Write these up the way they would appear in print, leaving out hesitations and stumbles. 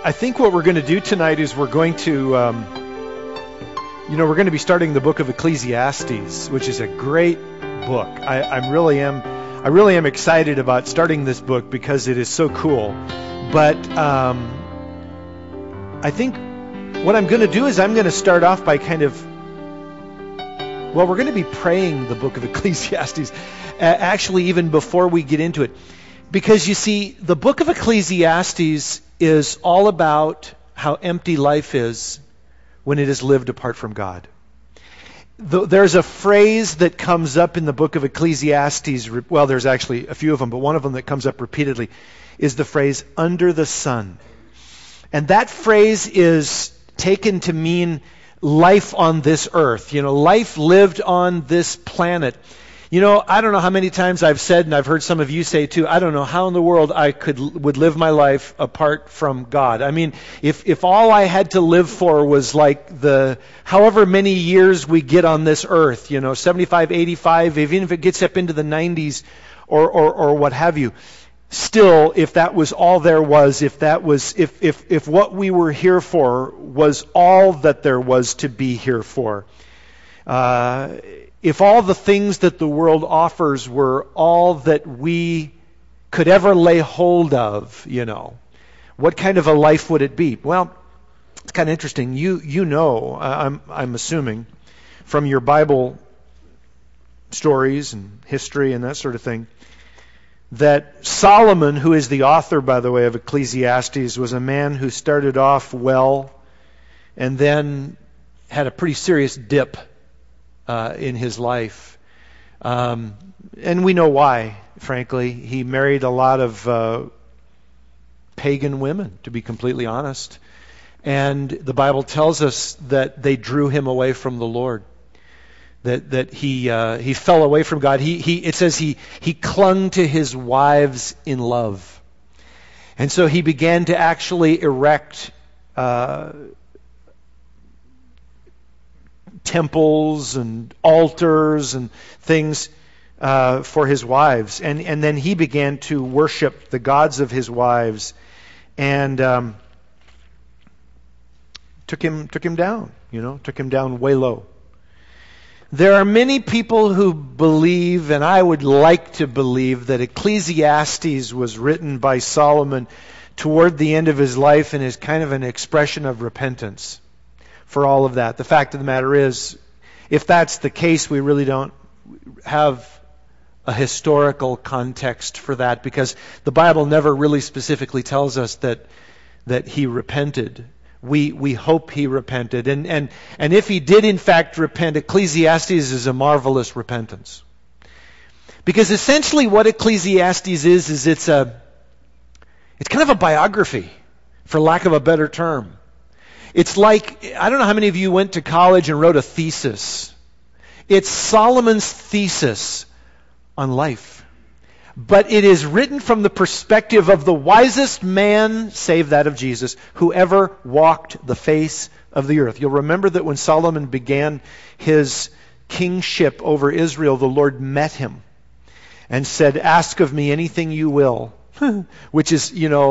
I think what we're going to do tonight is we're going to, we're going to be starting the book of Ecclesiastes, which is a great book. I really am excited about starting this book because it is so cool. But I think what I'm going to do is I'm going to start off by we're going to be praying the book of Ecclesiastes, actually even before we get into it. Because you see, the book of Ecclesiastes is all about how empty life is when it is lived apart from God. There's a phrase that comes up in the book of Ecclesiastes, well, there's actually a few of them, but one of them that comes up repeatedly is the phrase, under the sun. And that phrase is taken to mean life on this earth, life lived on this planet. I don't know how many times I've said, and I've heard some of you say too, I don't know how in the world I would live my life apart from God. I mean, if all I had to live for was like the however many years we get on this earth, 75, 85, even if it gets up into the 90s or what have you, still, if that was all there was, if what we were here for was all that there was to be here for, if all the things that the world offers were all that we could ever lay hold of, what kind of a life would it be? Well, it's kind of interesting. I'm assuming, from your Bible stories and history and that sort of thing, that Solomon, who is the author, by the way, of Ecclesiastes, was a man who started off well and then had a pretty serious dip in his life. And we know why, frankly. He married a lot of pagan women, to be completely honest. And the Bible tells us that they drew him away from the Lord. That he fell away from God. It says he clung to his wives in love. And so he began to actually erect temples and altars and things for his wives. And then he began to worship the gods of his wives and took him down, took him down way low. There are many people who believe, and I would like to believe, that Ecclesiastes was written by Solomon toward the end of his life and is kind of an expression of repentance for all of that. The fact of the matter is, if that's the case, we really don't have a historical context for that, because the Bible never really specifically tells us that he repented. We hope he repented. And if he did in fact repent, Ecclesiastes is a marvelous repentance. Because essentially what Ecclesiastes is it's kind of a biography, for lack of a better term. It's like, I don't know how many of you went to college and wrote a thesis. It's Solomon's thesis on life. But it is written from the perspective of the wisest man, save that of Jesus, who ever walked the face of the earth. You'll remember that when Solomon began his kingship over Israel, the Lord met him and said, "Ask of me anything you will." Which is,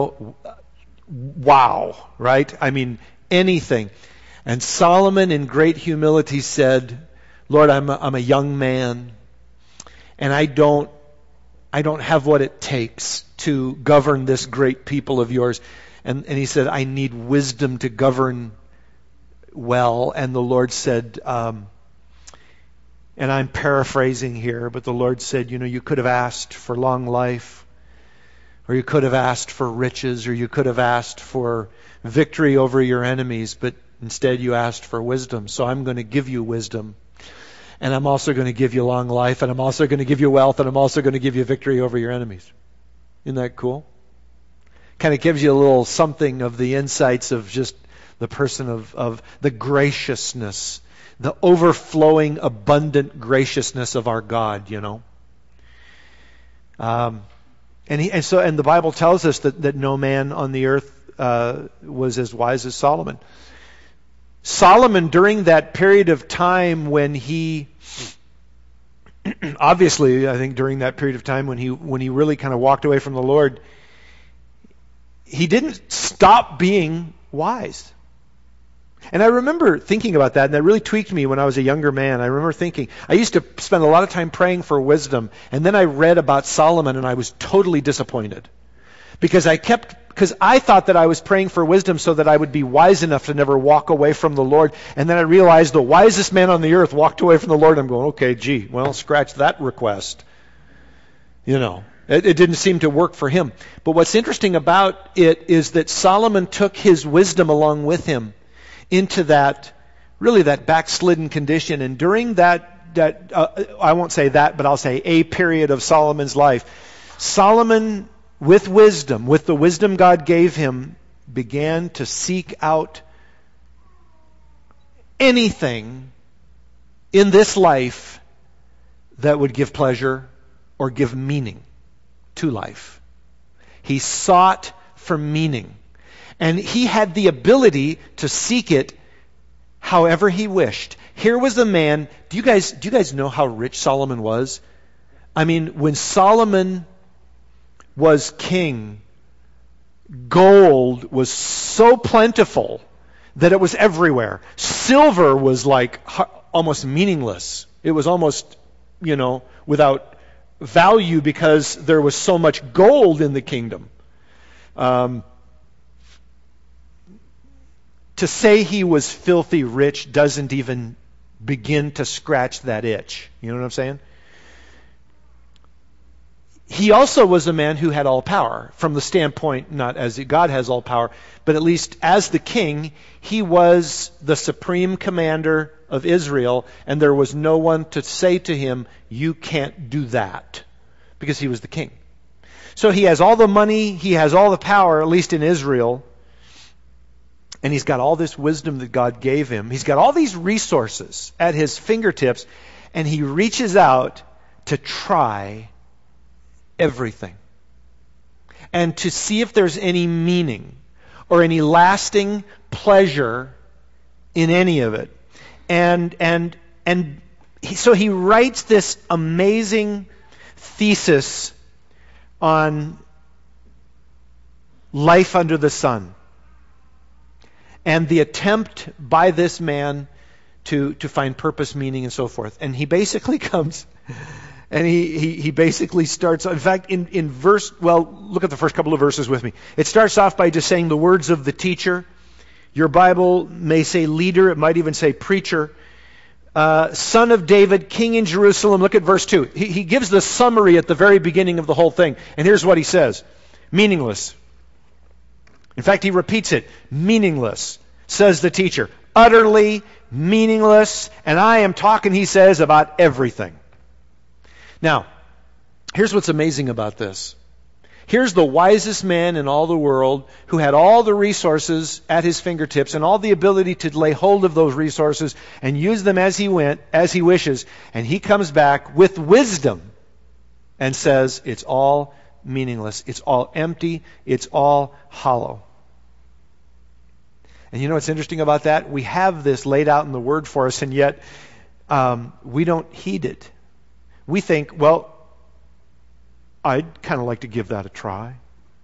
wow, right? I mean, anything. And Solomon in great humility said, "Lord, I'm a young man, and I don't have what it takes to govern this great people of yours." And he said, "I need wisdom to govern well." And the Lord said, and I'm paraphrasing here, but the Lord said, you could have asked for long life, or you could have asked for riches, or you could have asked for victory over your enemies, but instead you asked for wisdom. So I'm going to give you wisdom. And I'm also going to give you long life, and I'm also going to give you wealth, and I'm also going to give you victory over your enemies. Isn't that cool? Kind of gives you a little something of the insights of just the person of the graciousness, the overflowing, abundant graciousness of our God, And the Bible tells us that no man on the earth was as wise as Solomon. Solomon, during that period of time when he, obviously, I think during that period of time when he really kind of walked away from the Lord, he didn't stop being wise. And I remember thinking about that, and that really tweaked me when I was a younger man. I remember thinking, I used to spend a lot of time praying for wisdom, and then I read about Solomon, and I was totally disappointed. Because I thought that I was praying for wisdom so that I would be wise enough to never walk away from the Lord. And then I realized the wisest man on the earth walked away from the Lord. I'm going, okay, gee, well, scratch that request. It didn't seem to work for him. But what's interesting about it is that Solomon took his wisdom along with him into that backslidden condition. And during I won't say that, but I'll say a period of Solomon's life, Solomon, with wisdom, with the wisdom God gave him, began to seek out anything in this life that would give pleasure or give meaning to life. He sought for meaning. And he had the ability to seek it however he wished. Here was the man. Do you guys know how rich Solomon was? I mean, when Solomon was king, gold was so plentiful that it was everywhere. Silver was like almost meaningless. It was almost, without value because there was so much gold in the kingdom. To say he was filthy rich doesn't even begin to scratch that itch. You know what I'm saying? He also was a man who had all power, from the standpoint, not as God has all power, but at least as the king, he was the supreme commander of Israel, and there was no one to say to him, you can't do that, because he was the king. So he has all the money, he has all the power, at least in Israel, and he's got all this wisdom that God gave him. He's got all these resources at his fingertips, and he reaches out to try everything and to see if there's any meaning or any lasting pleasure in any of it. So he writes this amazing thesis on life under the sun and the attempt by this man to find purpose, meaning, and so forth. And he basically comes and he basically starts, in fact, in verse, look at the first couple of verses with me. It starts off by just saying the words of the teacher. Your Bible may say leader, it might even say preacher. Son of David, king in Jerusalem. Look at verse 2. He gives the summary at the very beginning of the whole thing. And here's what he says. Meaningless. In fact, he repeats it. Meaningless, says the teacher. Utterly meaningless. And I am talking, he says, about everything. Now, here's what's amazing about this. Here's the wisest man in all the world who had all the resources at his fingertips and all the ability to lay hold of those resources and use them as he wishes. And he comes back with wisdom and says, it's all meaningless. It's all empty. It's all hollow. And you know what's interesting about that? We have this laid out in the Word for us, and yet we don't heed it. We think, I'd kind of like to give that a try.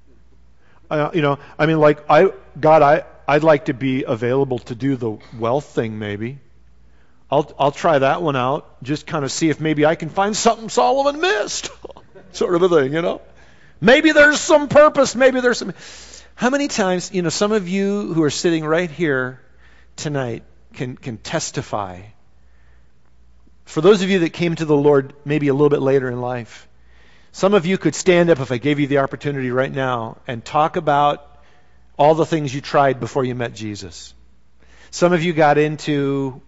I'd like to be available to do the wealth thing maybe. I'll try that one out, just kind of see if maybe I can find something Solomon missed. Sort of a thing, Maybe there's some purpose, maybe there's some... How many times, some of you who are sitting right here tonight can testify. For those of you that came to the Lord maybe a little bit later in life, some of you could stand up if I gave you the opportunity right now and talk about all the things you tried before you met Jesus. Some of you got into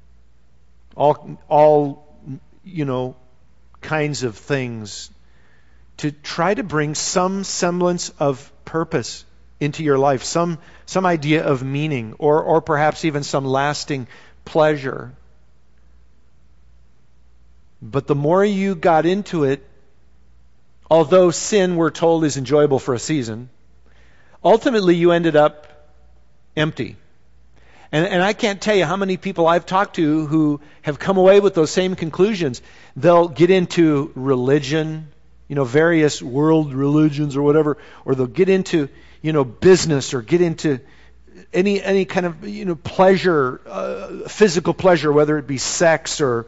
all kinds of things to try to bring some semblance of purpose into your life, some idea of meaning, or perhaps even some lasting pleasure. But the more you got into it, although sin, we're told, is enjoyable for a season, ultimately you ended up empty. And I can't tell you how many people I've talked to who have come away with those same conclusions. They'll get into religion, various world religions or whatever, or they'll get into, business or get into any kind of, pleasure, physical pleasure, whether it be sex or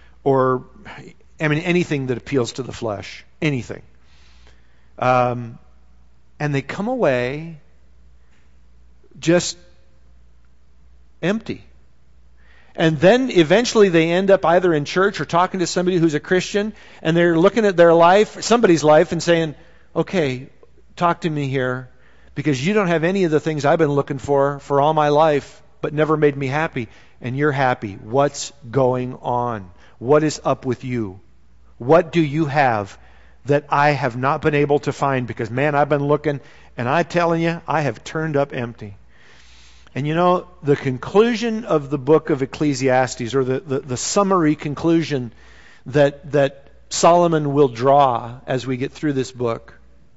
anything that appeals to the flesh, anything. And they come away just empty. And then eventually they end up either in church or talking to somebody who's a Christian, and they're looking at their life, somebody's life, and saying, okay, talk to me here, because you don't have any of the things I've been looking for all my life, but never made me happy, and you're happy. What's going on? What is up with you? What do you have that I have not been able to find? Because, man, I've been looking, and I'm telling you, I have turned up empty. And the conclusion of the book of Ecclesiastes, or the summary conclusion that Solomon will draw as we get through this book,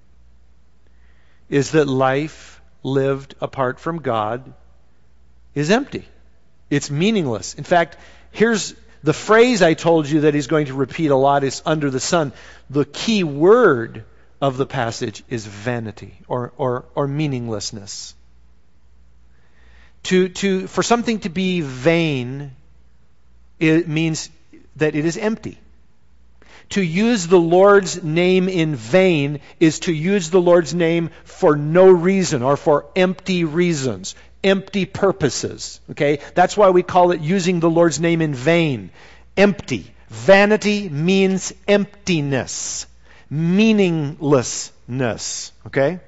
is that life lived apart from God is empty. It's meaningless. In fact, here's the phrase I told you that he's going to repeat a lot is under the sun. The key word of the passage is vanity or meaninglessness. For something to be vain, it means that it is empty. To use the Lord's name in vain is to use the Lord's name for no reason or for empty reasons, empty purposes. Okay? That's why we call it using the Lord's name in vain. Empty. Vanity means emptiness, meaninglessness. Okay?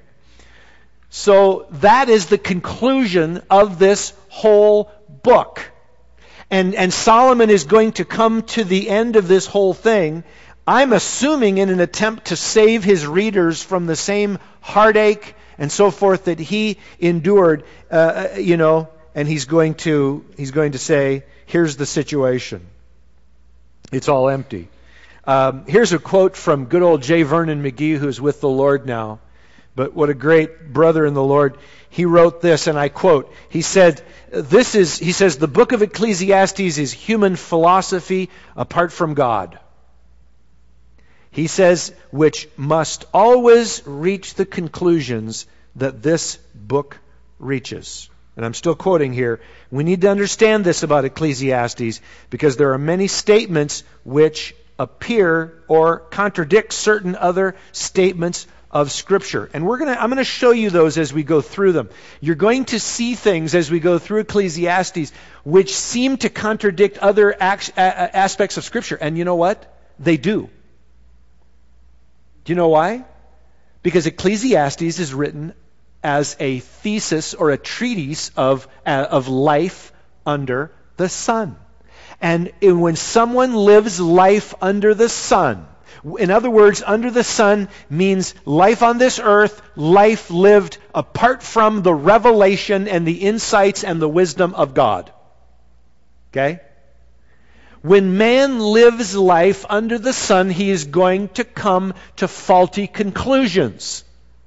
So that is the conclusion of this whole book. And Solomon is going to come to the end of this whole thing, I'm assuming in an attempt to save his readers from the same heartache and so forth that he endured, and he's going to say, here's the situation. It's all empty. Here's a quote from good old J. Vernon McGee, who's with the Lord now. But what a great brother in the Lord. He wrote this, and I quote, he says, the book of Ecclesiastes is human philosophy apart from God. He says, which must always reach the conclusions that this book reaches. And I'm still quoting here. We need to understand this about Ecclesiastes because there are many statements which appear or contradict certain other statements of Scripture. And I'm going to show you those as we go through them. You're going to see things as we go through Ecclesiastes which seem to contradict other aspects of Scripture. And you know what? They do. Do you know why? Because Ecclesiastes is written as a thesis or a treatise of life under the sun. And when someone lives life under the sun, in other words, under the sun means life on this earth, life lived apart from the revelation and the insights and the wisdom of God. Okay? When man lives life under the sun, he is going to come to faulty conclusions.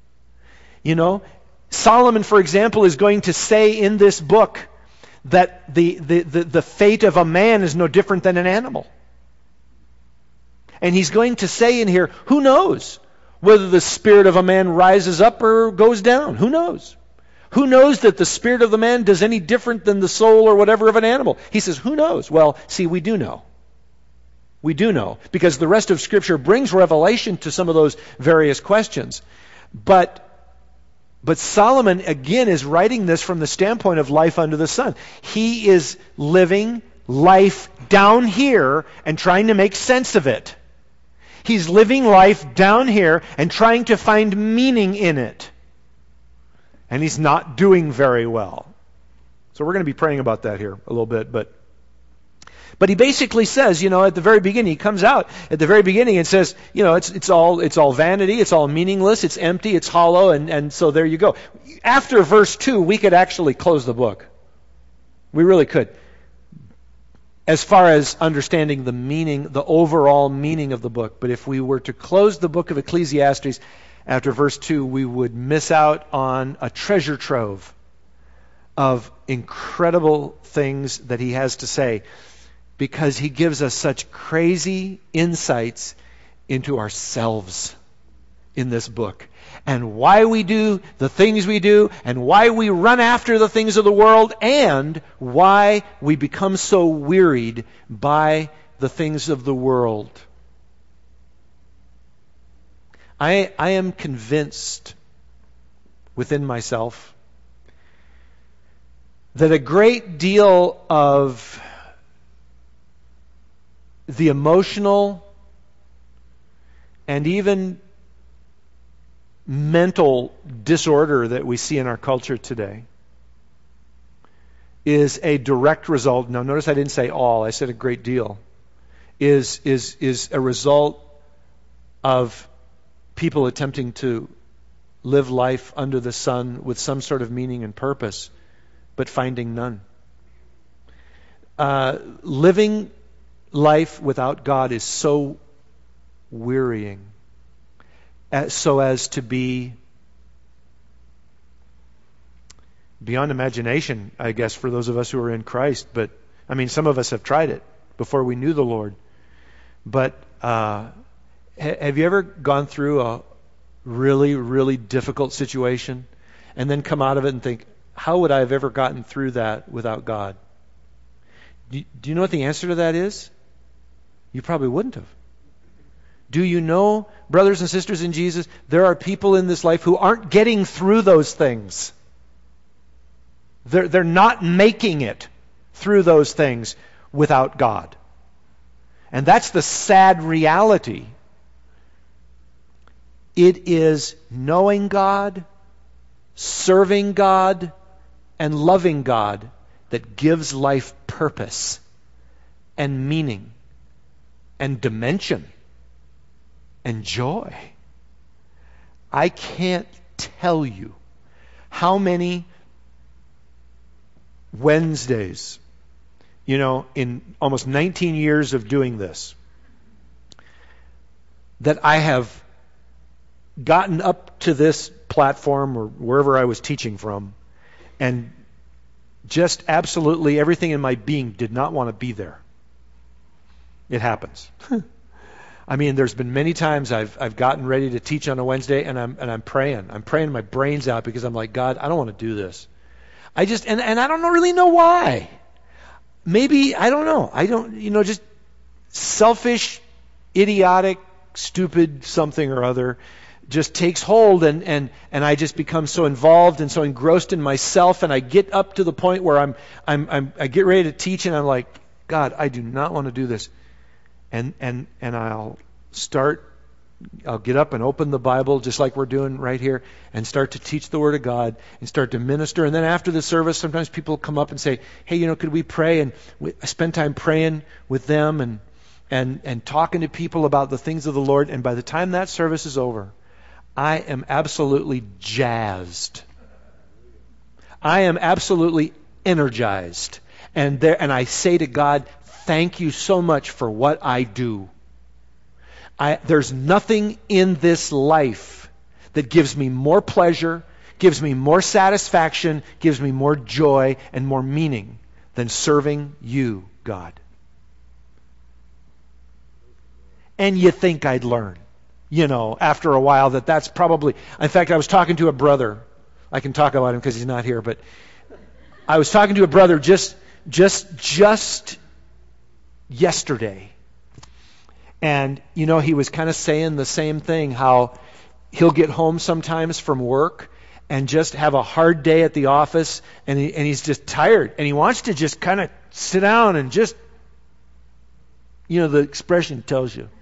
Solomon, for example, is going to say in this book that the fate of a man is no different than an animal. And he's going to say in here, who knows whether the spirit of a man rises up or goes down? Who knows? Who knows that the spirit of the man does any different than the soul or whatever of an animal? He says, who knows? Well, see, we do know. We do know, because the rest of Scripture brings revelation to some of those various questions. But Solomon, again, is writing this from the standpoint of life under the sun. He is living life down here and trying to make sense of it. He's living life down here and trying to find meaning in it. And he's not doing very well. So we're going to be praying about that here a little bit. But he basically says, at the very beginning, he comes out at the very beginning and says, it's all vanity, it's all meaningless, it's empty, it's hollow, and so there you go. After verse 2, we could actually close the book. We really could. As far as understanding the meaning, the overall meaning of the book. But if we were to close the book of Ecclesiastes after verse 2, we would miss out on a treasure trove of incredible things that he has to say, because he gives us such crazy insights into ourselves. in this book, and why we do the things we do, and why we run after the things of the world, and why we become so wearied by the things of the world. I am convinced within myself that a great deal of the emotional and even mental disorder that we see in our culture today is a direct result. Now notice I didn't say all, I said a great deal. Is a result of people attempting to live life under the sun with some sort of meaning and purpose, but finding none. Living life without God is so wearying, so as to be beyond imagination, I guess, for those of us who are in Christ. But, I mean, some of us have tried it before we knew the Lord. But have you ever gone through a really, really difficult situation and then come out of it and think, how would I have ever gotten through that without God? Do you know what the answer to that is? You probably wouldn't have. Do you know, brothers and sisters in Jesus, there are people in this life who aren't getting through those things. They're not making it through those things without God. And that's the sad reality. It is knowing God, serving God, and loving God that gives life purpose and meaning and dimension and joy. I can't tell you how many Wednesdays, in almost 19 years of doing this, that I have gotten up to this platform or wherever I was teaching from, and just absolutely everything in my being did not want to be there. It happens. I mean, there's been many times I've gotten ready to teach on a Wednesday, and I'm praying. I'm praying my brains out because I'm like, God, I don't want to do this. I just and I don't really know why. Maybe I don't know. I don't just selfish, idiotic, stupid something or other just takes hold, and I just become so involved and so engrossed in myself, and I get up to the point where I get ready to teach, and I'm like, God, I do not want to do this. And I'll get up and open the Bible just like we're doing right here and start to teach the Word of God and start to minister. And then after the service, sometimes people come up and say, hey, could we pray? And I spend time praying with them and talking to people about the things of the Lord. And by the time that service is over, I am absolutely jazzed. I am absolutely energized. And I say to God, thank you so much for what I do. There's nothing in this life that gives me more pleasure, gives me more satisfaction, gives me more joy and more meaning than serving you, God. And you think I'd learn, after a while that's probably... In fact, I was talking to a brother. I can talk about him because he's not here, but I was talking to a brother just yesterday. And, he was kind of saying the same thing, how he'll get home sometimes from work and just have a hard day at the office, and he's just tired. And he wants to just kind of sit down and just, the expression tells you.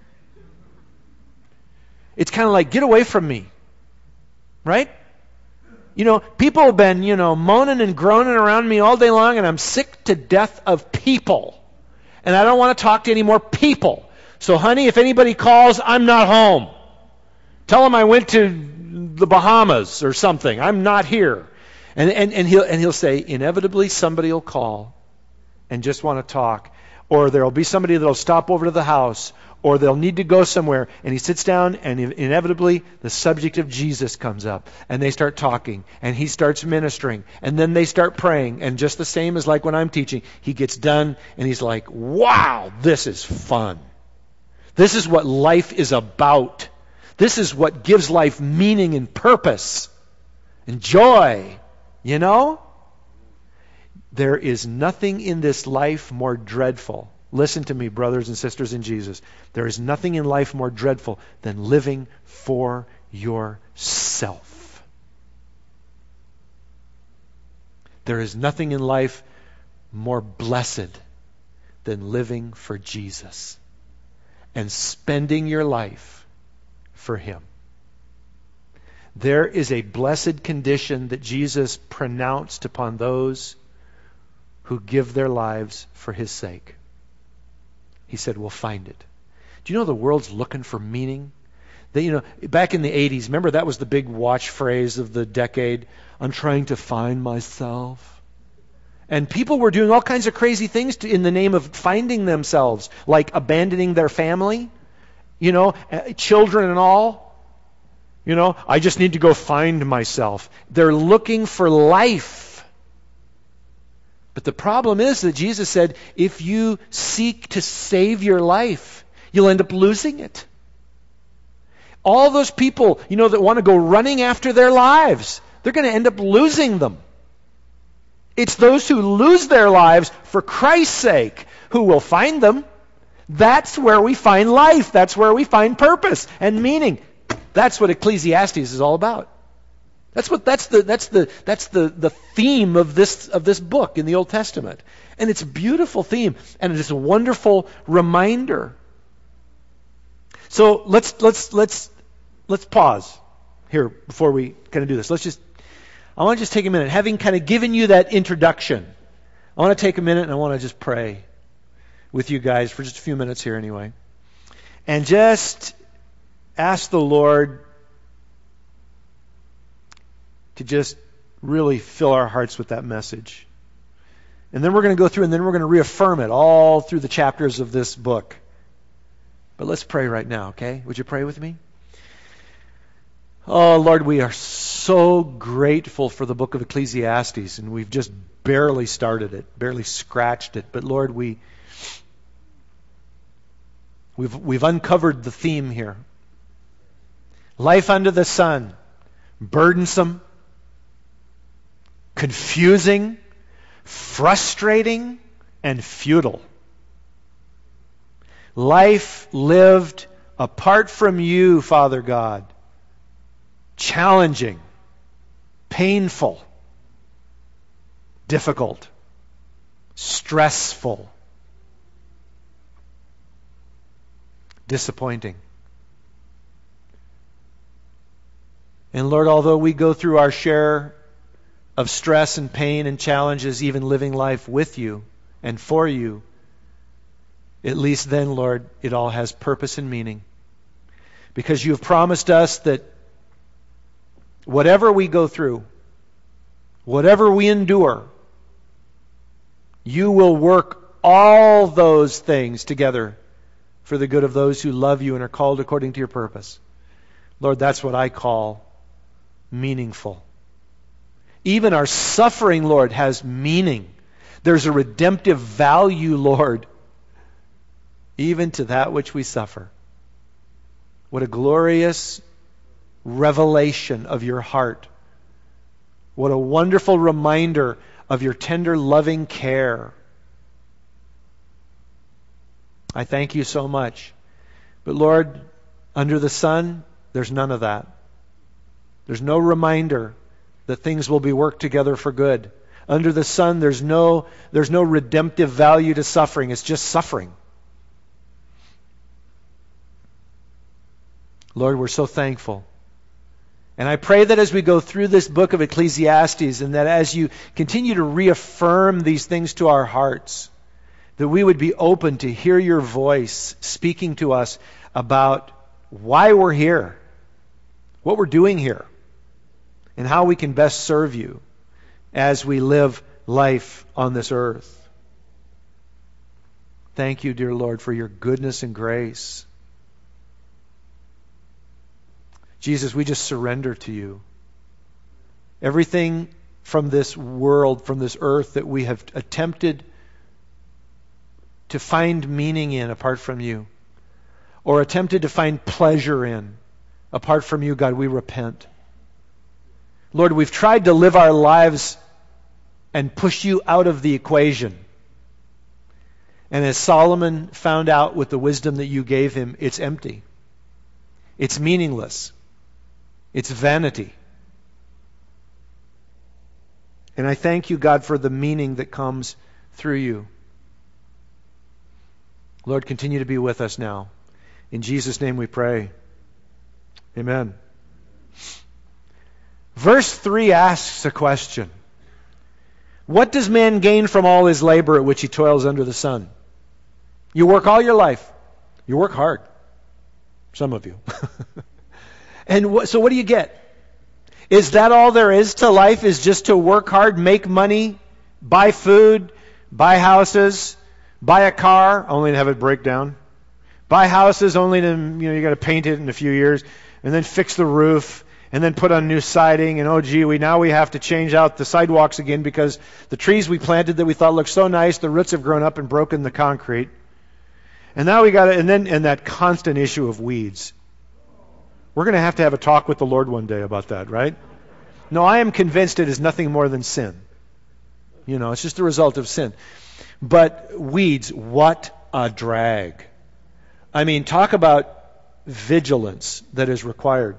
It's kind of like, get away from me. Right? People have been, moaning and groaning around me all day long, and I'm sick to death of people. And I don't want to talk to any more people. So, honey, if anybody calls, I'm not home. Tell them I went to the Bahamas or something. I'm not here. And he'll say, inevitably somebody will call and just want to talk. Or there'll be somebody that'll stop over to the house. Or they'll need to go somewhere. And he sits down, and inevitably the subject of Jesus comes up. And they start talking. And he starts ministering. And then they start praying. And just the same as like when I'm teaching, he gets done, and he's like, wow, this is fun. This is what life is about. This is what gives life meaning and purpose and joy, you know? There is nothing in this life more dreadful. Listen to me, brothers and sisters in Jesus. There is nothing in life more dreadful than living for yourself. There is nothing in life more blessed than living for Jesus and spending your life for Him. There is a blessed condition that Jesus pronounced upon those who give their lives for His sake. He said, we'll find it. Do you know the world's looking for meaning? Back in the 80s, remember that was the big watch phrase of the decade, I'm trying to find myself. And people were doing all kinds of crazy things in the name of finding themselves, like abandoning their family, children and all. I just need to go find myself. They're looking for life. But the problem is that Jesus said, if you seek to save your life, you'll end up losing it. All those people, that want to go running after their lives, they're going to end up losing them. It's those who lose their lives for Christ's sake who will find them. That's where we find life. That's where we find purpose and meaning. That's what Ecclesiastes is all about. That's the theme of this book in the Old Testament. And it's a beautiful theme, and it's a wonderful reminder. So let's pause here before we kind of do this. I want to just take a minute. Having kind of given you that introduction, I want to take a minute and I want to just pray with you guys for just a few minutes here anyway. And just ask the Lord to just really fill our hearts with that message. And then we're going to go through and then we're going to reaffirm it all through the chapters of this book. But let's pray right now, okay? Would you pray with me? Oh, Lord, we are so grateful for the book of Ecclesiastes, and we've just barely started it, barely scratched it. But Lord, we've uncovered the theme here. Life under the sun, burdensome, confusing, frustrating, and futile. Life lived apart from you, Father God. Challenging, painful, difficult, stressful, disappointing. And Lord, although we go through our share of stress and pain and challenges, even living life with you and for you, at least then, Lord, it all has purpose and meaning. Because you have promised us that whatever we go through, whatever we endure, you will work all those things together for the good of those who love you and are called according to your purpose. Lord, that's what I call meaningful. Even our suffering, Lord, has meaning. There's a redemptive value, Lord, even to that which we suffer. What a glorious revelation of your heart. What a wonderful reminder of your tender, loving care. I thank you so much. But Lord, under the sun, there's none of that. There's no reminder that things will be worked together for good. Under the sun, there's no redemptive value to suffering. It's just suffering. Lord, we're so thankful. And I pray that as we go through this book of Ecclesiastes, and that as you continue to reaffirm these things to our hearts, that we would be open to hear your voice speaking to us about why we're here, what we're doing here, and how we can best serve you as we live life on this earth. Thank you, dear Lord, for your goodness and grace. Jesus, we just surrender to you. Everything from this world, from this earth that we have attempted to find meaning in apart from you, or attempted to find pleasure in Apart from you, God, we repent. Lord, we've tried to live our lives and push you out of the equation. And as Solomon found out with the wisdom that you gave him, it's empty. It's meaningless. It's vanity. And I thank you, God, for the meaning that comes through you. Lord, continue to be with us now. In Jesus' name we pray. Amen. Verse 3 asks a question. What does man gain from all his labor at which he toils under the sun? You work all your life. You work hard. Some of you. And so what do you get? Is that all there is to life, is just to work hard, make money, buy food, buy houses, buy a car, only to have it break down? Buy houses only to, you got to paint it in a few years, and then fix the roof, and then put on new siding, and now we have to change out the sidewalks again because the trees we planted that we thought looked so nice, the roots have grown up and broken the concrete. And now we got to, and that constant issue of weeds. We're going to have a talk with the Lord one day about that, right? No, I am convinced it is nothing more than sin. It's just a result of sin. But weeds, what a drag. I mean, talk about vigilance that is required.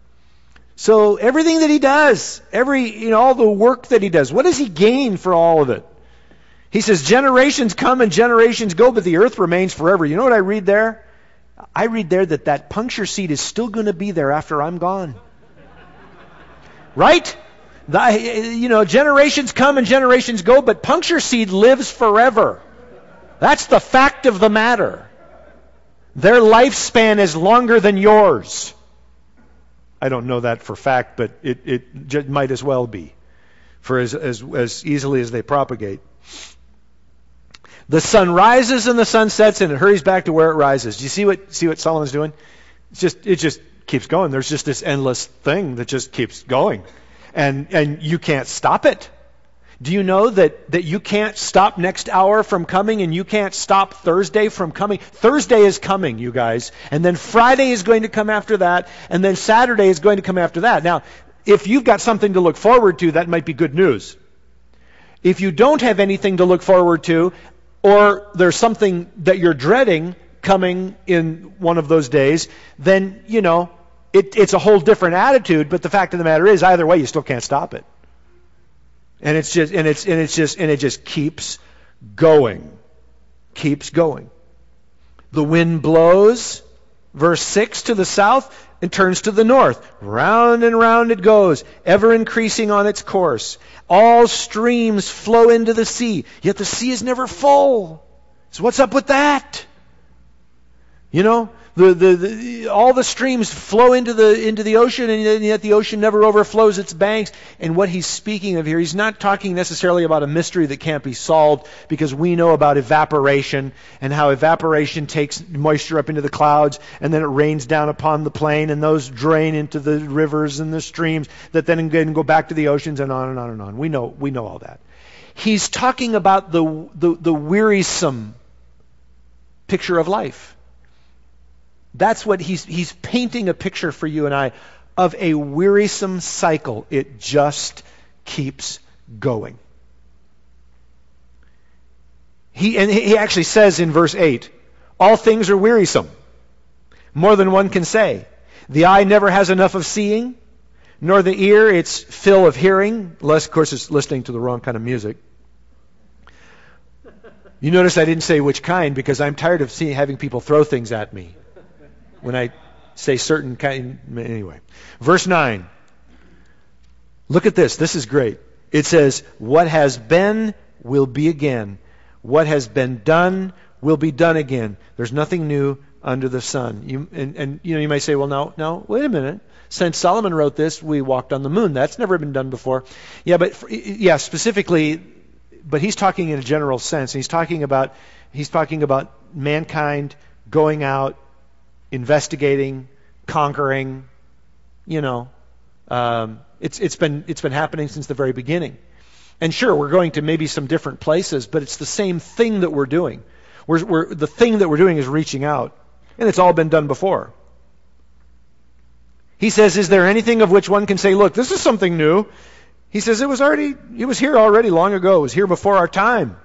So everything that he does, all the work that he does, what does he gain for all of it? He says, generations come and generations go, but the earth remains forever. You know what I read there? I read there that puncture seed is still going to be there after I'm gone. Right? Generations come and generations go, but puncture seed lives forever. That's the fact of the matter. Their lifespan is longer than yours. I don't know that for fact, but it might as well be, for as easily as they propagate. The sun rises and the sun sets, and it hurries back to where it rises. Do you see what Solomon's doing? It just keeps going. There's just this endless thing that just keeps going, and you can't stop it. Do you know that you can't stop next hour from coming, and you can't stop Thursday from coming? Thursday is coming, you guys, and then Friday is going to come after that, and then Saturday is going to come after that. Now, if you've got something to look forward to, that might be good news. If you don't have anything to look forward to, or there's something that you're dreading coming in one of those days, then, it's a whole different attitude, but the fact of the matter is, either way, you still can't stop it. And it just keeps going. Keeps going. The wind blows, verse 6, to the south and turns to the north. Round and round it goes, ever increasing on its course. All streams flow into the sea, yet the sea is never full. So what's up with that? All the streams flow into the ocean, and yet the ocean never overflows its banks. And what he's speaking of here, he's not talking necessarily about a mystery that can't be solved, because we know about evaporation and how evaporation takes moisture up into the clouds, and then it rains down upon the plain, and those drain into the rivers and the streams that then go back to the oceans, and on and on and on. We know all that. He's talking about the wearisome picture of life. That's what he's painting a picture for you and I of a wearisome cycle. It just keeps going. He actually says in verse 8, all things are wearisome, more than one can say. The eye never has enough of seeing, nor the ear its fill of hearing, unless, of course, it's listening to the wrong kind of music. You notice I didn't say which kind, because I'm tired of having people throw things at me when I say certain kind. Anyway, verse 9. Look at this. This is great. It says, what has been will be again. What has been done will be done again. There's nothing new under the sun. You might say, well, no, wait a minute. Since Solomon wrote this, we walked on the moon. That's never been done before. Specifically, but he's talking in a general sense. He's talking about mankind going out, investigating, conquering. It's been happening since the very beginning. And sure, we're going to maybe some different places, but it's the same thing that we're doing. The thing that we're doing is reaching out, and it's all been done before. He says, is there anything of which one can say, look, this is something new? He says, it was here already long ago. It was here before our time.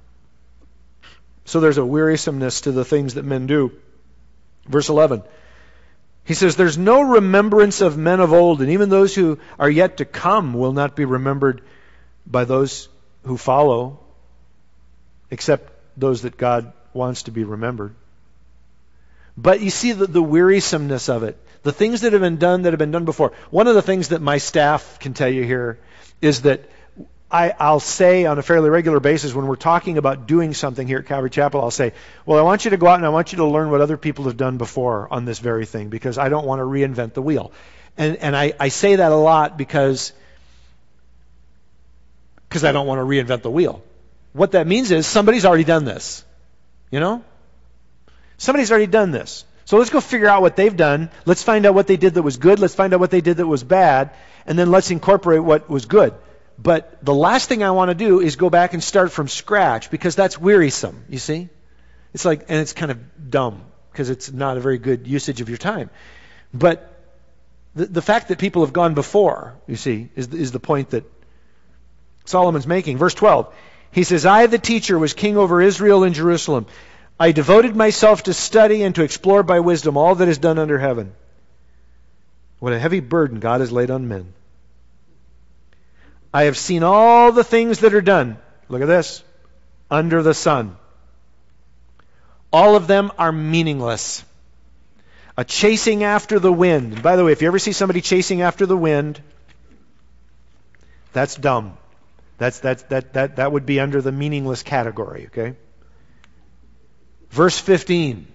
So there's a wearisomeness to the things that men do. Verse 11. He says, there's no remembrance of men of old, and even those who are yet to come will not be remembered by those who follow, except those that God wants to be remembered. But you see the wearisomeness of it. The things that have been done before. One of the things that my staff can tell you here is that I'll say on a fairly regular basis when we're talking about doing something here at Calvary Chapel, I'll say, well, I want you to go out and I want you to learn what other people have done before on this very thing, because I don't want to reinvent the wheel. And I say that a lot because I don't want to reinvent the wheel. What that means is somebody's already done this. You know? Somebody's already done this. So let's go figure out what they've done. Let's find out what they did that was good. Let's find out what they did that was bad. And then let's incorporate what was good. But the last thing I want to do is go back and start from scratch, because that's wearisome, you see? It's like, and it's kind of dumb because it's not a very good usage of your time. But the fact that people have gone before, you see, is the point that Solomon's making. Verse 12, he says, I, the teacher, was king over Israel and Jerusalem. I devoted myself to study and to explore by wisdom all that is done under heaven. What a heavy burden God has laid on men. I have seen all the things that are done. Look at this. Under the sun. All of them are meaningless. A chasing after the wind. And by the way, if you ever see somebody chasing after the wind, that's dumb. That would be under the meaningless category, okay? Verse 15.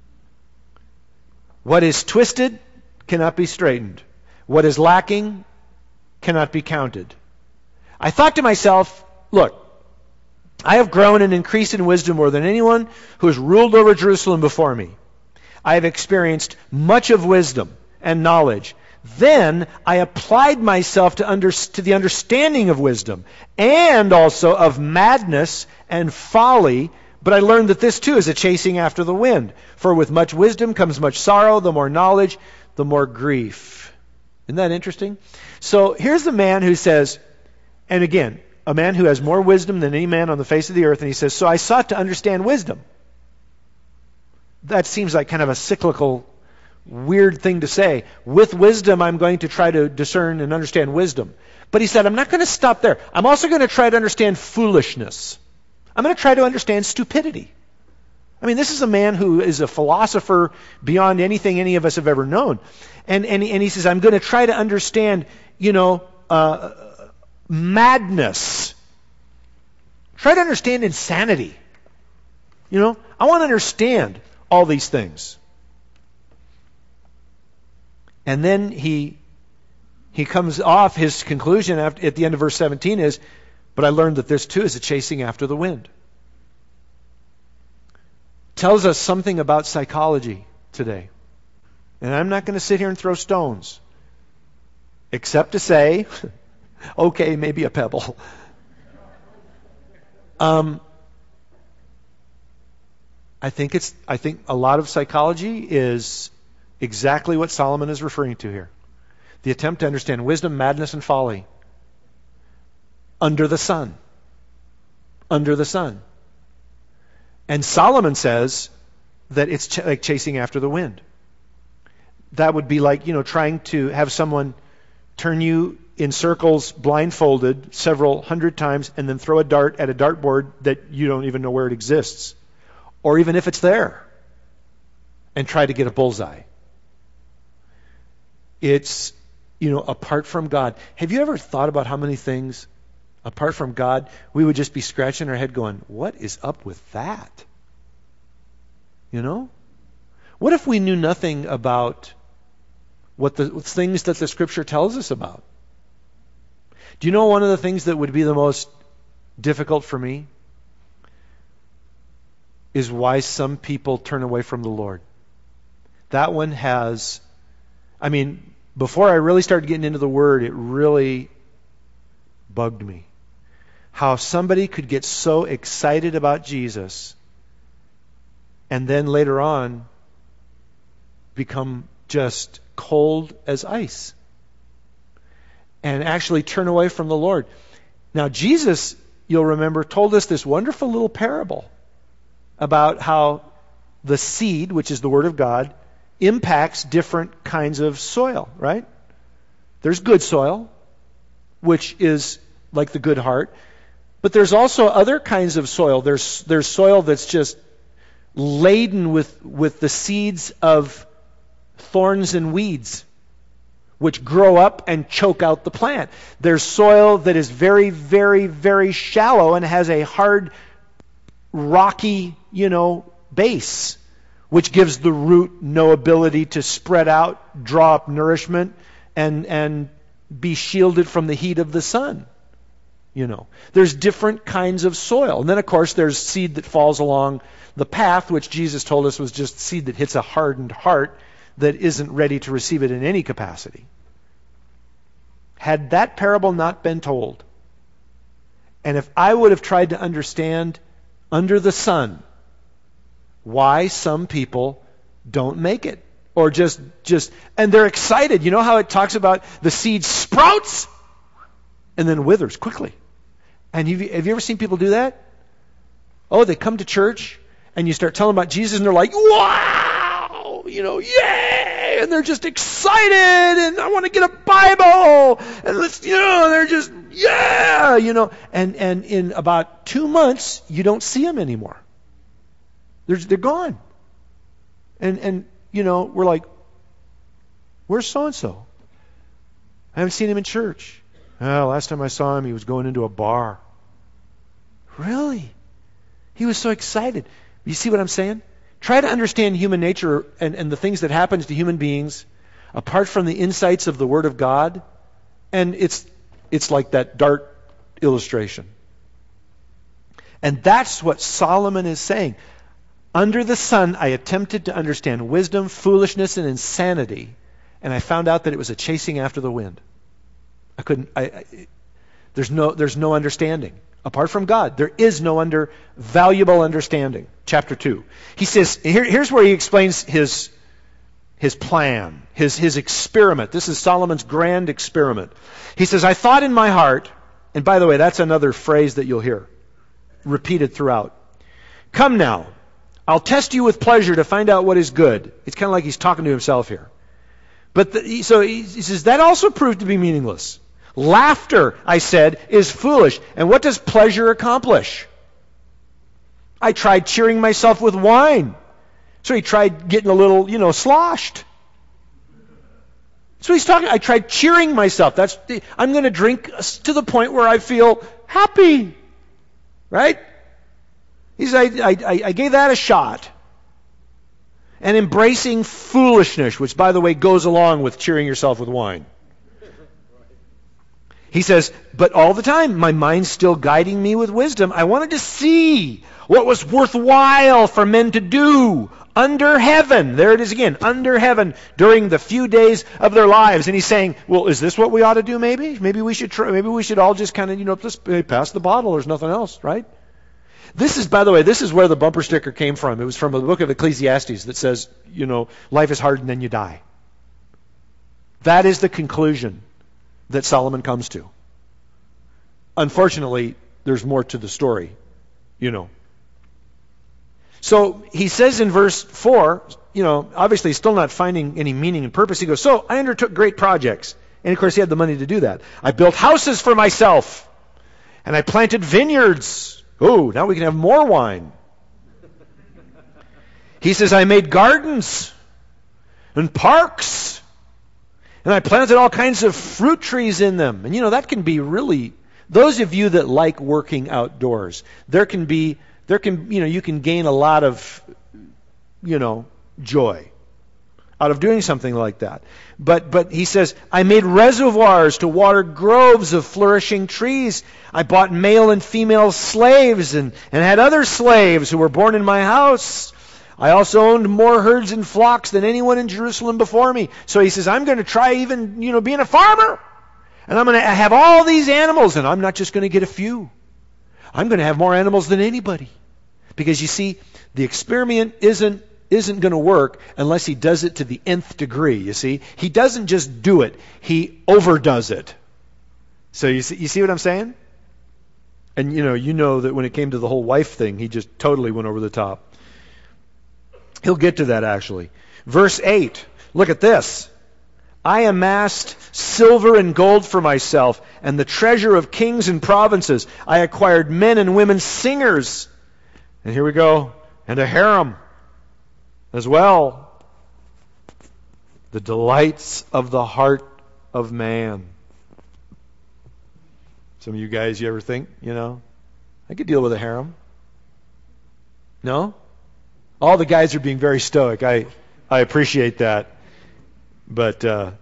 What is twisted cannot be straightened. What is lacking cannot be counted. I thought to myself, look, I have grown and increased in wisdom more than anyone who has ruled over Jerusalem before me. I have experienced much of wisdom and knowledge. Then I applied myself to the understanding of wisdom and also of madness and folly. But I learned that this too is a chasing after the wind. For with much wisdom comes much sorrow. The more knowledge, the more grief. Isn't that interesting? So here's the man who says, and again, a man who has more wisdom than any man on the face of the earth, and he says, so I sought to understand wisdom. That seems like kind of a cyclical, weird thing to say. With wisdom, I'm going to try to discern and understand wisdom. But he said, I'm not going to stop there. I'm also going to try to understand foolishness. I'm going to try to understand stupidity. I mean, this is a man who is a philosopher beyond anything any of us have ever known. And he says, I'm going to try to understand, madness. Try to understand insanity. I want to understand all these things. And then he comes off, his conclusion at the end of verse 17 is, but I learned that this too is a chasing after the wind. Tells us something about psychology today. And I'm not going to sit here and throw stones. Except to say, okay, maybe a pebble. I think a lot of psychology is exactly what Solomon is referring to here. The attempt to understand wisdom, madness, and folly. Under the sun. Under the sun. And Solomon says that it's like chasing after the wind. That would be like, trying to have someone turn you in circles blindfolded several hundred times and then throw a dart at a dartboard that you don't even know where it exists. Or even if it's there. And try to get a bullseye. It's, apart from God. Have you ever thought about how many things, apart from God, we would just be scratching our head going, what is up with that? What if we knew nothing about what the things that the Scripture tells us about? Do you know one of the things that would be the most difficult for me? Is why some people turn away from the Lord. That one has, before I really started getting into the Word, it really bugged me. How somebody could get so excited about Jesus and then later on become just cold as ice and actually turn away from the Lord. Now, Jesus, you'll remember, told us this wonderful little parable about how the seed, which is the Word of God, impacts different kinds of soil, right? There's good soil, which is like the good heart. But there's also other kinds of soil. There's soil that's just laden with the seeds of thorns and weeds, which grow up and choke out the plant. There's soil that is very, very, very shallow and has a hard, rocky, base, which gives the root no ability to spread out, draw up nourishment, and be shielded from the heat of the sun. There's different kinds of soil. And then, of course, there's seed that falls along the path, which Jesus told us was just seed that hits a hardened heart that isn't ready to receive it in any capacity. Had that parable not been told, and if I would have tried to understand under the sun why some people don't make it, or just and they're excited. You know how it talks about the seed sprouts and then withers quickly. And have you ever seen people do that? Oh, they come to church and you start telling them about Jesus and they're like, wow, yay! And they're just excited and I want to get a Bible and let's, they're just, yeah, and in about 2 months, you don't see them anymore. They're gone. And we're like, where's so-and-so? I haven't seen him in church. Last time I saw him, he was going into a bar. Really? He was so excited. You see what I'm saying? Try to understand human nature and the things that happens to human beings apart from the insights of the Word of God. And it's like that dart illustration. And that's what Solomon is saying. Under the sun, I attempted to understand wisdom, foolishness, and insanity, and I found out that it was a chasing after the wind. I couldn't. There's no understanding apart from God. There is no valuable understanding. Chapter 2. He says here's where he explains his plan, his experiment. This is Solomon's grand experiment. He says, I thought in my heart, and by the way, that's another phrase that you'll hear repeated throughout. Come now. I'll test you with pleasure to find out what is good. It's kind of like he's talking to himself here. But so he says, that also proved to be meaningless. Laughter, I said, is foolish. And what does pleasure accomplish? I tried cheering myself with wine. So he tried getting a little, sloshed. So he's talking, I tried cheering myself. I'm going to drink to the point where I feel happy. Right? He said, I gave that a shot. And embracing foolishness, which, by the way, goes along with cheering yourself with wine. He says, but all the time, my mind's still guiding me with wisdom. I wanted to see what was worthwhile for men to do under heaven. There it is again, under heaven, during the few days of their lives. And he's saying, well, is this what we ought to do maybe? Maybe we should try. Maybe we should all just kind of, just pass the bottle. There's nothing else, right? This is, by the way, this is where the bumper sticker came from. It was from the book of Ecclesiastes that says, life is hard and then you die. That is the conclusion that Solomon comes to. Unfortunately, there's more to the story, So he says in verse 4, obviously he's still not finding any meaning and purpose. He goes, so I undertook great projects. And of course he had the money to do that. I built houses for myself. And I planted vineyards. Oh, now we can have more wine. He says, I made gardens and parks. And I planted all kinds of fruit trees in them. And that can be really, those of you that like working outdoors, you can gain a lot of, joy out of doing something like that. But he says, I made reservoirs to water groves of flourishing trees. I bought male and female slaves and had other slaves who were born in my house. I also owned more herds and flocks than anyone in Jerusalem before me. So he says, I'm going to try even, being a farmer. And I'm going to have all these animals, and I'm not just going to get a few. I'm going to have more animals than anybody. Because you see, the experiment isn't isn't going to work unless he does it to the nth degree, you see. He doesn't just do it, he overdoes it. So you see what I'm saying? And you know that when it came to the whole wife thing, he just totally went over the top. He'll get to that actually. Verse 8, look at this. I amassed silver and gold for myself, and the treasure of kings and provinces. I acquired men and women singers. And here we go. And a harem as well. The delights of the heart of man. Some of you guys, you ever think, I could deal with a harem? No? All the guys are being very stoic. I appreciate that. But,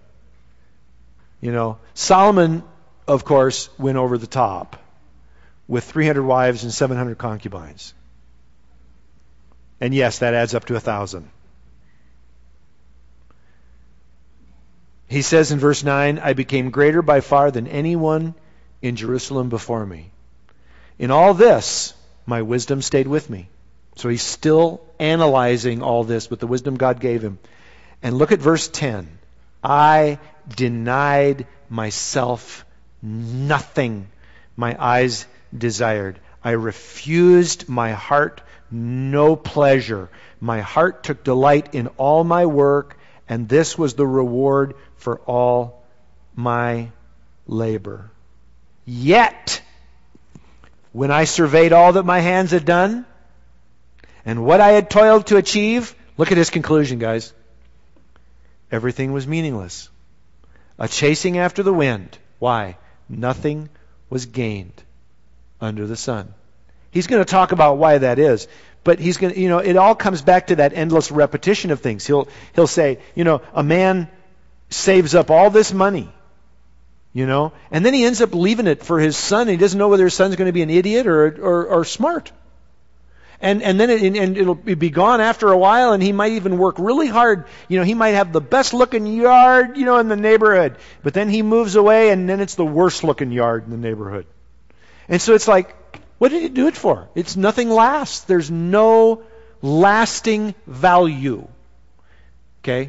Solomon, of course, went over the top with 300 wives and 700 concubines. And yes, that adds up to 1,000. He says in verse 9, I became greater by far than anyone in Jerusalem before me. In all this, my wisdom stayed with me. So he's still analyzing all this with the wisdom God gave him. And look at verse 10. I denied myself nothing my eyes desired. I refused my heart no pleasure. My heart took delight in all my work, and this was the reward for all my labor. Yet, when I surveyed all that my hands had done, and what I had toiled to achieve, look at his conclusion, guys. Everything was meaningless. A chasing after the wind. Why? Nothing was gained under the sun. He's going to talk about why that is. But he's going to, it all comes back to that endless repetition of things. He'll say, a man saves up all this money, and then he ends up leaving it for his son. And he doesn't know whether his son's going to be an idiot or smart. And then it'll be gone after a while, and he might even work really hard. He might have the best looking yard, in the neighborhood. But then he moves away, and then it's the worst looking yard in the neighborhood. And so it's like, what did he do it for? It's nothing lasts. There's no lasting value. Okay?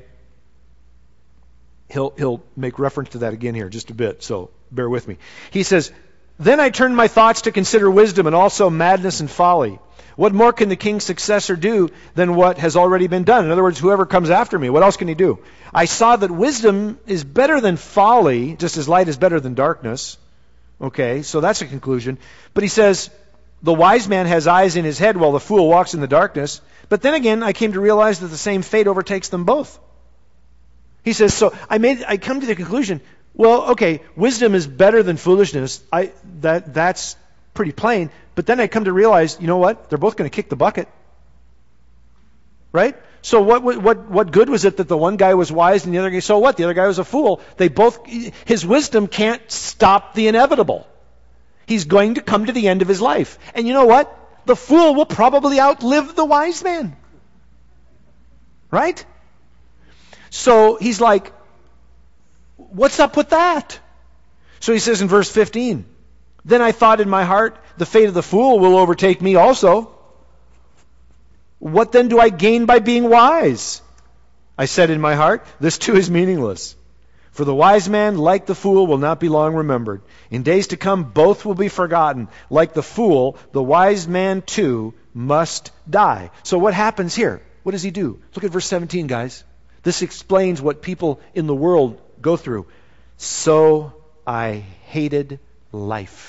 He'll make reference to that again here just a bit, so bear with me. He says, then I turned my thoughts to consider wisdom and also madness and folly. What more can the king's successor do than what has already been done? In other words, whoever comes after me, what else can he do? I saw that wisdom is better than folly, just as light is better than darkness. Okay, so that's a conclusion. But he says, the wise man has eyes in his head while the fool walks in the darkness. But then again, I came to realize that the same fate overtakes them both. He says, so I come to the conclusion, well, okay, wisdom is better than foolishness. That's pretty plain. But then I come to realize, you know what? They're both going to kick the bucket. Right? So what good was it that the one guy was wise and the other guy, so what? The other guy was a fool. His wisdom can't stop the inevitable. He's going to come to the end of his life. And you know what? The fool will probably outlive the wise man. Right? So he's like, what's up with that? So he says in verse 15, then I thought in my heart, the fate of the fool will overtake me also. What then do I gain by being wise? I said in my heart, this too is meaningless. For the wise man, like the fool, will not be long remembered. In days to come, both will be forgotten. Like the fool, the wise man too must die. So what happens here? What does he do? Look at verse 17, guys. This explains what people in the world go through. So I hated life.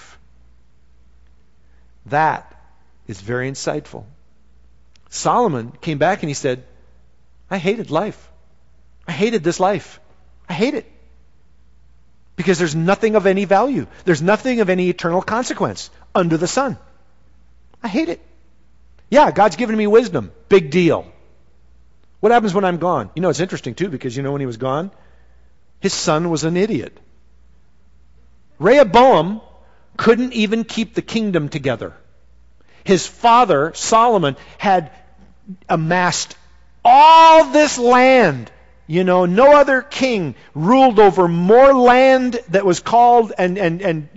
That is very insightful. Solomon came back and he said, I hated life. I hated this life. I hate it. Because there's nothing of any value. There's nothing of any eternal consequence under the sun. I hate it. Yeah, God's given me wisdom. Big deal. What happens when I'm gone? It's interesting too, because when he was gone, his son was an idiot. Rehoboam couldn't even keep the kingdom together. His father, Solomon, had amassed all this land. No other king ruled over more land that was called and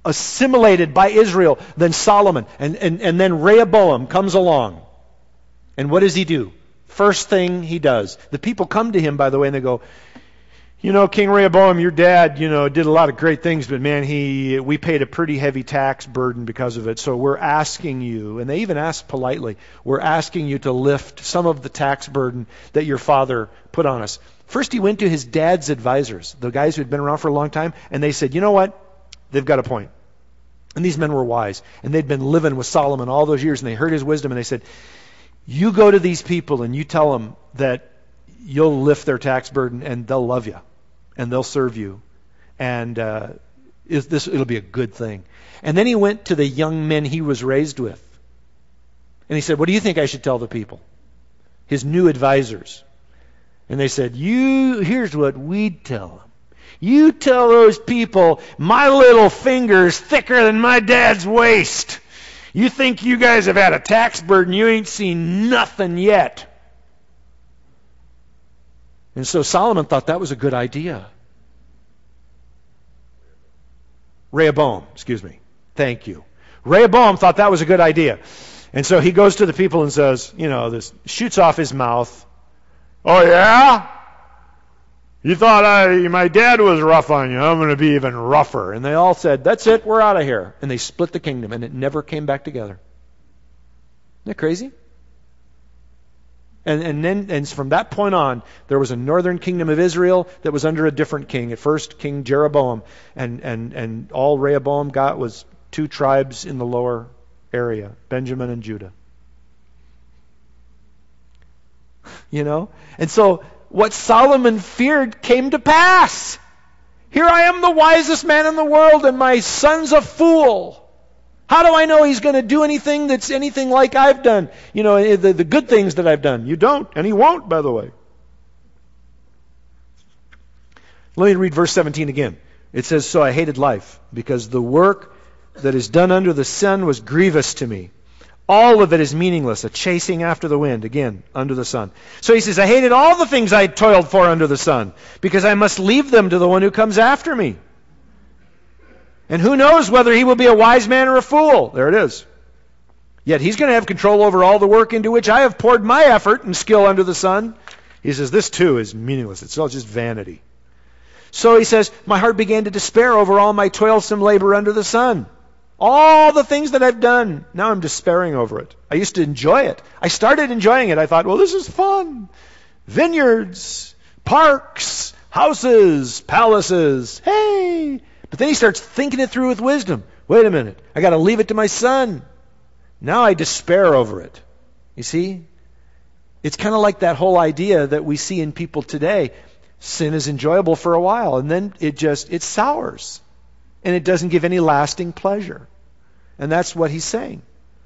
assimilated by Israel than Solomon. And then Rehoboam comes along. And what does he do? First thing he does. The people come to him, by the way, and they go, King Rehoboam, your dad, did a lot of great things, but man, we paid a pretty heavy tax burden because of it. So we're asking you, and they even ask politely, we're asking you to lift some of the tax burden that your father put on us. First he went to his dad's advisors, the guys who had been around for a long time, and they said, you know what? They've got a point. And these men were wise, and they'd been living with Solomon all those years, and they heard his wisdom, and they said, you go to these people and you tell them that you'll lift their tax burden, and they'll love you, and they'll serve you, and it'll be a good thing. And then he went to the young men he was raised with, and he said, what do you think I should tell the people? His new advisors. And they said, here's what we'd tell them. You tell those people, my little finger's thicker than my dad's waist. You think you guys have had a tax burden, you ain't seen nothing yet. And so Solomon thought that was a good idea. Rehoboam, excuse me. Thank you. Rehoboam thought that was a good idea. And so he goes to the people and says, this shoots off his mouth. Oh yeah? You thought my dad was rough on you. I'm going to be even rougher. And they all said, that's it, we're out of here. And they split the kingdom, and it never came back together. Isn't that crazy? And from that point on, there was a northern kingdom of Israel that was under a different king. At first, King Jeroboam. And all Rehoboam got was 2 tribes in the lower area, Benjamin and Judah. And so what Solomon feared came to pass. Here I am, the wisest man in the world, and my son's a fool. How do I know he's going to do anything that's anything like I've done? The good things that I've done. You don't, and he won't, by the way. Let me read verse 17 again. It says, so I hated life, because the work that is done under the sun was grievous to me. All of it is meaningless, a chasing after the wind, again, under the sun. So he says, I hated all the things I toiled for under the sun, because I must leave them to the one who comes after me. And who knows whether he will be a wise man or a fool? There it is. Yet he's going to have control over all the work into which I have poured my effort and skill under the sun. He says, this too is meaningless. It's all just vanity. So he says, my heart began to despair over all my toilsome labor under the sun. All the things that I've done, now I'm despairing over it. I used to enjoy it. I started enjoying it. I thought, well, this is fun. Vineyards, parks, houses, palaces. Hey! But then he starts thinking it through with wisdom. Wait a minute. I got to leave it to my son. Now I despair over it. You see? It's kind of like that whole idea that we see in people today. Sin is enjoyable for a while, and then it sours. And it doesn't give any lasting pleasure. And that's what he's saying.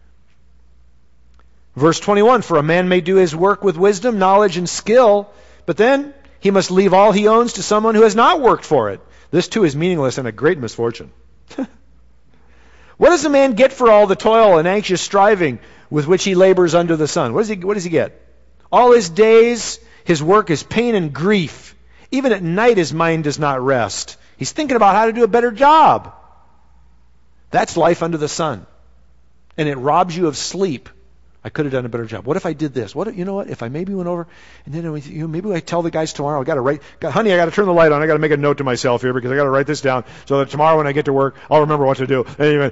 Verse 21, for a man may do his work with wisdom, knowledge, and skill, but then he must leave all he owns to someone who has not worked for it. This too is meaningless and a great misfortune. What does a man get for all the toil and anxious striving with which he labors under the sun? What does he get? All his days, his work is pain and grief. Even at night his mind does not rest. He's thinking about how to do a better job. That's life under the sun. And it robs you of sleep. I could have done a better job. What if I did this? You know what? If I maybe went over, and then maybe I tell the guys tomorrow, honey, I got to turn the light on. I got to make a note to myself here because I got to write this down so that tomorrow when I get to work, I'll remember what to do.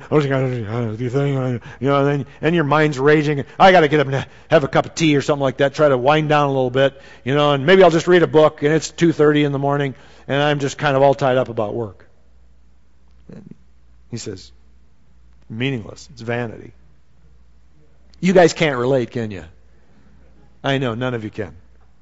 And your mind's raging. I got to get up and have a cup of tea or something like that. Try to wind down a little bit, and maybe I'll just read a book. And it's 2:30 in the morning, and I'm just kind of all tied up about work. And he says, meaningless. It's vanity. You guys can't relate, can you? I know, none of you can.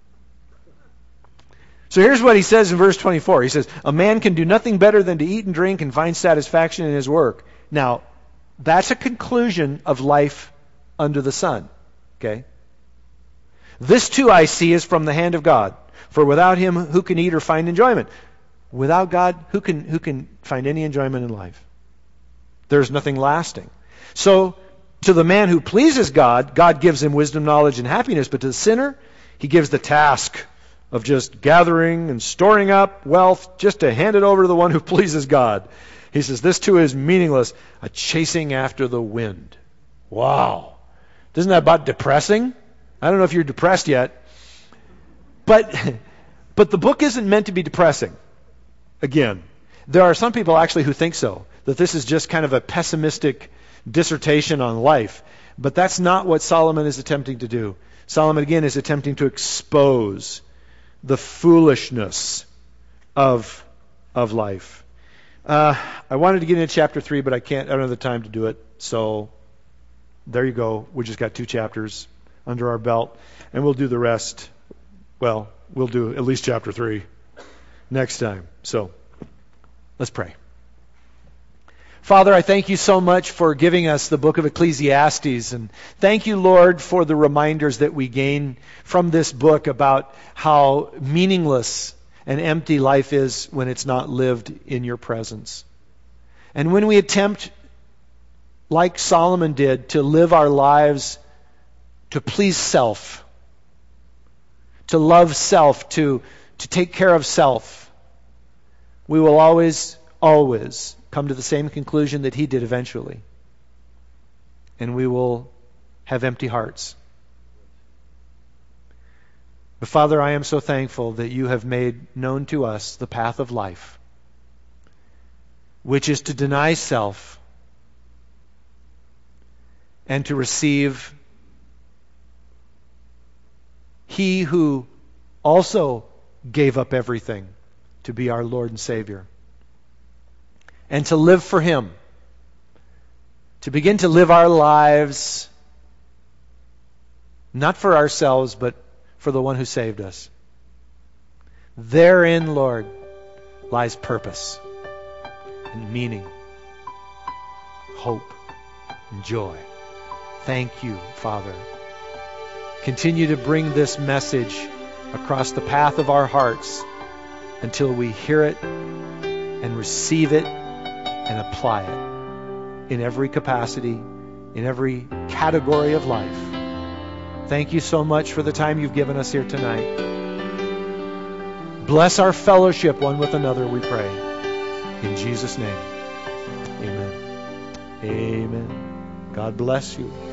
So here's what he says in verse 24. He says, a man can do nothing better than to eat and drink and find satisfaction in his work. Now, that's a conclusion of life under the sun. Okay? This too I see is from the hand of God. For without him, who can eat or find enjoyment? Without God, who can find any enjoyment in life? There's nothing lasting. So, to the man who pleases God, God gives him wisdom, knowledge, and happiness. But to the sinner, he gives the task of just gathering and storing up wealth just to hand it over to the one who pleases God. He says, this too is meaningless, a chasing after the wind. Wow. Isn't that about depressing? I don't know if you're depressed yet, but the book isn't meant to be depressing. Again, there are some people actually who think so, that this is just kind of a pessimistic dissertation on life. But that's not what Solomon is attempting to do. Solomon, again, is attempting to expose the foolishness of life. I wanted to get into chapter 3, but I don't have the time to do it. So there you go. We just got 2 chapters under our belt, and we'll do the rest. Well, we'll do at least chapter 3 next time. So let's pray. Father, I thank you so much for giving us the book of Ecclesiastes, and thank you, Lord, for the reminders that we gain from this book about how meaningless and empty life is when it's not lived in your presence. And when we attempt, like Solomon did, to live our lives to please self, to love self, to take care of self, we will always come to the same conclusion that he did eventually. And we will have empty hearts. But Father, I am so thankful that you have made known to us the path of life, which is to deny self and to receive He who also gave up everything to be our Lord and Savior. And to live for Him. To begin to live our lives not for ourselves, but for the one who saved us. Therein, Lord, lies purpose and meaning, hope and joy. Thank you, Father. Continue to bring this message across the path of our hearts until we hear it and receive it and apply it in every capacity, in every category of life. Thank you so much for the time you've given us here tonight. Bless our fellowship one with another, we pray. In Jesus' name, amen. Amen. God bless you.